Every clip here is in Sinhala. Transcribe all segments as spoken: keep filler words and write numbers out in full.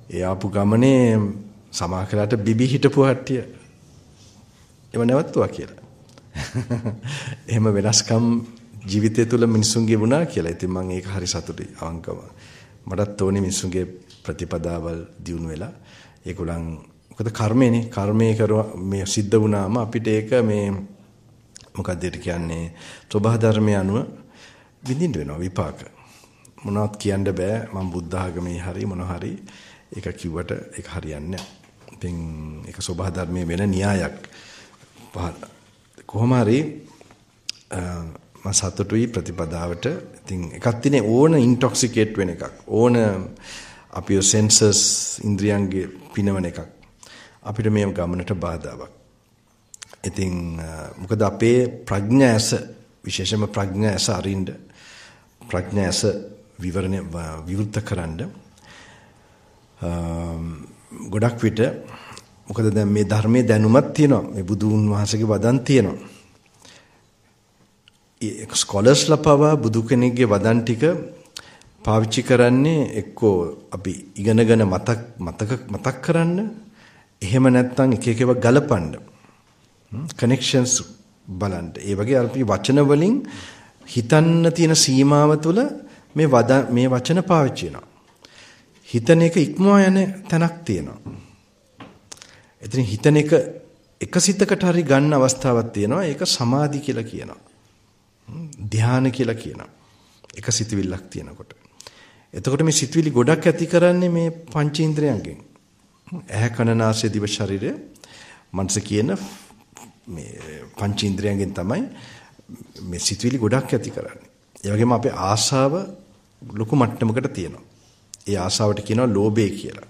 ඒ ආපු ගමනේ සමාකලට බිබි හිටපු හට්ටිය එව නැවතුවා කියලා. එහෙම වෙනස්කම් ජීවිතය තුළ මිනිසුන්ගේ වුණා කියලා. ඉතින් මම ඒක හරි සතුටුයි අවංකව. මටත් ඕනේ මිනිසුන්ගේ ප්‍රතිපදාවල් දියුණු වෙලා ඒගොල්ලන් මොකද කර්මයනේ කර්මයේ කරුවා මේ සිද්ධ වුණාම අපිට ඒක මේ මොකක්ද ඒක කියන්නේ සබහා ධර්මය අනුව විඳින්න වෙනවා විපාක. මොනවත් කියන්න බෑ මම බුද්ධ ආගමේ හරි මොන හරි ඒක කිව්වට ඒක හරියන්නේ නැහැ. ඉතින් ඒක සබහා ධර්මයේ වෙන න්‍යායක්. කොහොම හරි මම සතුටුයි ප්‍රතිපදාවට. ඉතින් එකක් තියෙන්නේ ඕන ඉන්ටොක්සිකේට් වෙන එකක්. ඕන අපේ සෙන්සර්ස් ඉන්ද්‍රියන්ගේ පිනවන එකක්. අපිට මේ ගමනට බාධාවක්. ඉතින් මොකද අපේ ප්‍රඥාස විශේෂයෙන්ම ප්‍රඥාස අරින්ද ප්‍රඥාස විවරණ විවෘත කරන්න ගොඩක් විට මොකද දැන් මේ ධර්මයේ දැනුමක් තියෙනවා. මේ බුදුන් වහන්සේගේ වදන් තියෙනවා. ඒ ස්කෝලර්ස්ලා පවා බුදු කෙනෙක්ගේ වදන් ටික පාවිච්චි කරන්නේ එක්කෝ අපි ඉගෙනගෙන මතක් මතක මතක් කරන්න එහෙම නැත්නම් එක එක ඒවා ගලපන්න කනෙක්ෂන්ස් බලන්න. ඒ වගේ අපි වචන වලින් හිතන්න තියෙන සීමාව තුළ මේ වද මේ වචන පාවිච්චි වෙනවා. හිතන එක ඉක්මවා යන තැනක් තියෙනවා. එතන හිතන එක එක සිතකට හරි ගන්න අවස්ථාවක් තියෙනවා. ඒක සමාධි කියලා කියනවා. ධ්‍යාන කියලා කියනවා. එක සිතවිල්ලක් තියෙනකොට. එතකොට මේ සිතවිලි ගොඩක් ඇති කරන්නේ මේ පංචේන්ද්‍රයන්ගෙන්. ඇහැ කන නාසය දිව ශරීරය මනස කියන මේ පංචේන්ද්‍රයන්ගෙන් තමයි මේ සිතවිලි ගොඩක් ඇති කරන්නේ. ඒ වගේම අපේ ආශාව ලොකු මට්ටමකට තියෙනවා. ඒ ආශාවට කියනවා ලෝභය කියලා.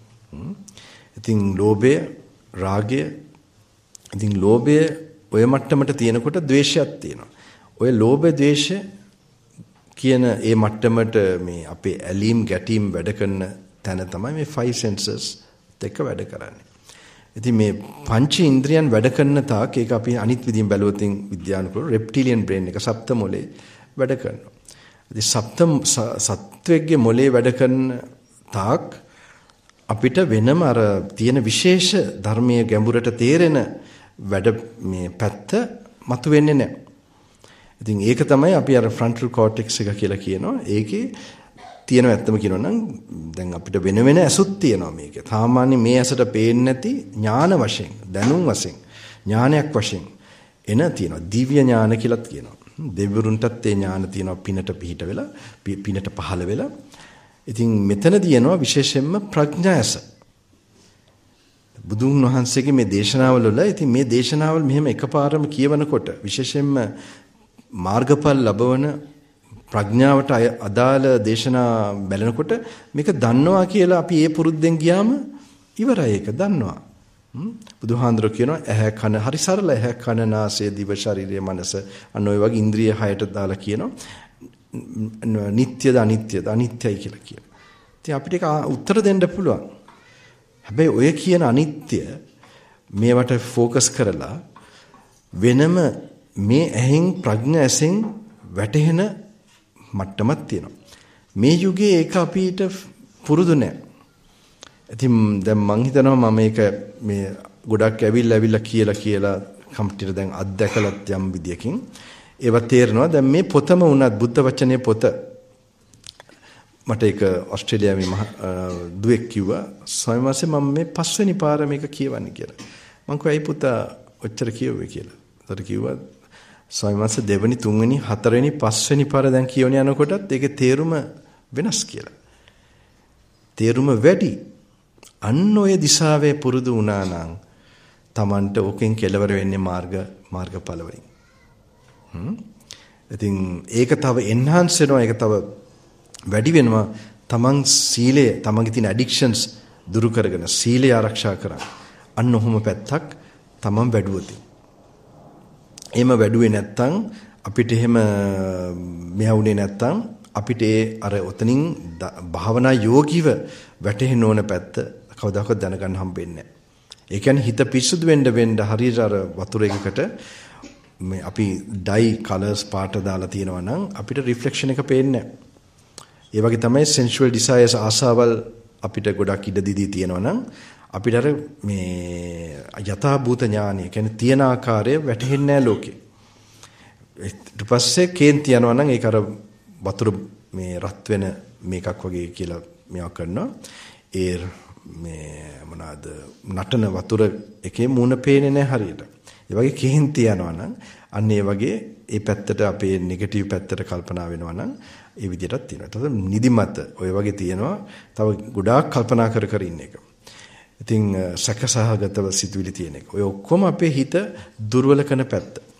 ඉතින් ලෝභය, රාගය, ඉතින් ලෝභය ඔය මට්ටමට තියෙනකොට ද්වේෂයක් තියෙනවා. ඔය ලෝභ ද්වේෂ කියන ඒ මට්ටමට මේ අපේ ඇලීම් ගැටීම් වැඩ කරන තැන තමයි මේ five senses දෙක වැඩ කරන්නේ. ඉතින් මේ පංච ඉන්ද්‍රියන් වැඩ කරන තාක් ඒක අපි අනිත් විදිහින් බැලුවොත් විද්‍යානුකූල රෙප්ටිලියන් බ්‍රේන් එක සප්ත මොලේ වැඩ කරනවා. ඉතින් සප්ත සත්වෙක්ගේ මොලේ වැඩ කරන තාක් අපිට වෙනම අර තියෙන විශේෂ ධර්මයේ ගැඹුරට තේරෙන වැඩ මේ පැත්ත මතුවෙන්නේ නැහැ. ඉතින් ඒක තමයි අපි අර ෆ්‍රන්ටල් කෝටෙක්ස් එක කියලා කියනවා. ඒකේ තියෙන ඇත්තම කියනවා නම් දැන් අපිට වෙන වෙන ඇසුත් තියෙනවා මේකේ. සාමාන්‍ය මේ ඇසට පේන්නේ නැති ඥාන වශයෙන්, දැනුම් වශයෙන්, ඥානයක් වශයෙන් එන තියෙනවා. දිව්‍ය ඥාන කියලාත් කියනවා. දෙවිවරුන්ටත් ඒ ඥාන තියෙනවා පිනට පිහිට වෙලා, පිනට පහළ වෙලා. ඉතින් මෙතනදී එනවා විශේෂයෙන්ම ප්‍රඥා ඇස. බුදුන් වහන්සේගේ මේ දේශනාවල වල ඉතින් මේ දේශනාවල් මෙහෙම එකපාරම කියවනකොට විශේෂයෙන්ම මාර්ගඵල ලැබවන ප්‍රඥාවට අදාළ දේශනා බැලනකොට මේක දන්නවා කියලා අපි ඒ පුරුද්දෙන් ගියාම ඉවරයි. ඒක දන්නවා. බුදුහාඳුර කියනවා ඇහැ කන හරි සරල ඇහැ කන නාසය දිව ශරීරය මනස අන්න ඔය වගේ ඉන්ද්‍රිය හයට දාලා කියනවා නිට්ටයද අනිත්‍යද අනිත්‍යයි කියලා කියනවා. ඉතින් අපිට ඒක උත්තර දෙන්න පුළුවන්. හැබැයි ඔය කියන අනිත්‍ය මේවට ફોકસ කරලා වෙනම මේ ඇහෙන් ප්‍රඥා ඇසෙන් වැටහෙන මට්ටමක් තියෙනවා. මේ යුගයේ ඒක අපිට පුරුදු නැහැ. ඉතින් දැන් මං හිතනවා මම මේක මේ ගොඩක් ඇවිල්ලා ඇවිල්ලා කියලා කියලා කම්පියුටර් දැන් අත්දැකලත් යම් විදියකින් ඒව තේරෙනවා. දැන් මේ පොතම වුණත් බුද්ධ වචනේ පොත මට ඒක ඕස්ට්‍රේලියාවේ මහ දුවෙක් කිව්වා ස්වාමීන් වහන්සේ මම මේ පස්වෙනි පාර මේක කියවන්නේ කියලා. මං කිව්වා ඇයි පුතා ඔච්චර කියුවේ කියලා. ඒතර කිව්වා ස්වාමීන් වහන්සේ දෙවෙනි තුන්වෙනි හතරවෙනි පස්වෙනි පාර දැන් කියවන යනකොටත් ඒකේ තේරුම වෙනස් කියලා. තේරුම වැඩි. අන්න ඔය දිශාවේ පුරුදු වුණා නම් Tamanට ඕකෙන් කෙලවර වෙන්නේ මාර්ග මාර්ගඵල වලින්. හ්ම්. ඉතින් ඒක තව එන්හාන්ස් වෙනවා. ඒක තව වැඩි වෙනවා. Taman සීලය, Tamanගේ තියෙන ඇඩික්ෂන්ස් දුරු කරගෙන සීලය ආරක්ෂා කරගන්න. අන්න ඔහොම පැත්තක් Taman වැඩුවොත්. එහෙම වැඩුවේ නැත්තම් අපිට එහෙම මෙහුනේ නැත්තම් අපිට ඒ අර ඔතනින් භාවනා යෝගීව වැටෙන්න ඕන පැත්ත කවදාකවත් දැනගන්න හම්බෙන්නේ නැහැ. ඒ කියන්නේ හිත පිරිසුදු වෙන්න වෙන්න හරියට අර වතුර එකකට මේ අපි ඩයි කලර්ස් පාට දාලා තියෙනවා නම් අපිට රිෆ්ලෙක්ෂන් එක පේන්නේ නැහැ. ඒ වගේ තමයි sensual desires ආසාවල් අපිට ගොඩක් ඉඩ දීදී තියෙනවා නම් අපිට අර මේ යථා භූත ඥානය කියන්නේ තියෙන ආකාරය වැටහෙන්නේ නැහැ ලෝකේ. ඊට පස්සේ කේන්ති යනවා නම් ඒක අර වතුර මේ රත් වෙන මේකක් වගේ කියලා මේවා කරනවා. ඒ මේ මොනවාද නටන වතුර එකේ මූණ පේන්නේ නැහැ හරියට. ඒ වගේ කේන්ති යනවා නම් අන්න ඒ වගේ ඒ පැත්තට අපේ නෙගටිව් පැත්තට කල්පනා වෙනවා නම් ඒ විදිහටත් තියෙනවා. ඒතකොට නිදිමත ඔය වගේ තියෙනවා. තව ගොඩාක් කල්පනා කර කර ඉන්න එක. ඉතින් සැකසහගතව සිතුවිලි තියෙන එක. ඔය ඔක්කොම අපේ හිත දුර්වල කරන පැත්ත.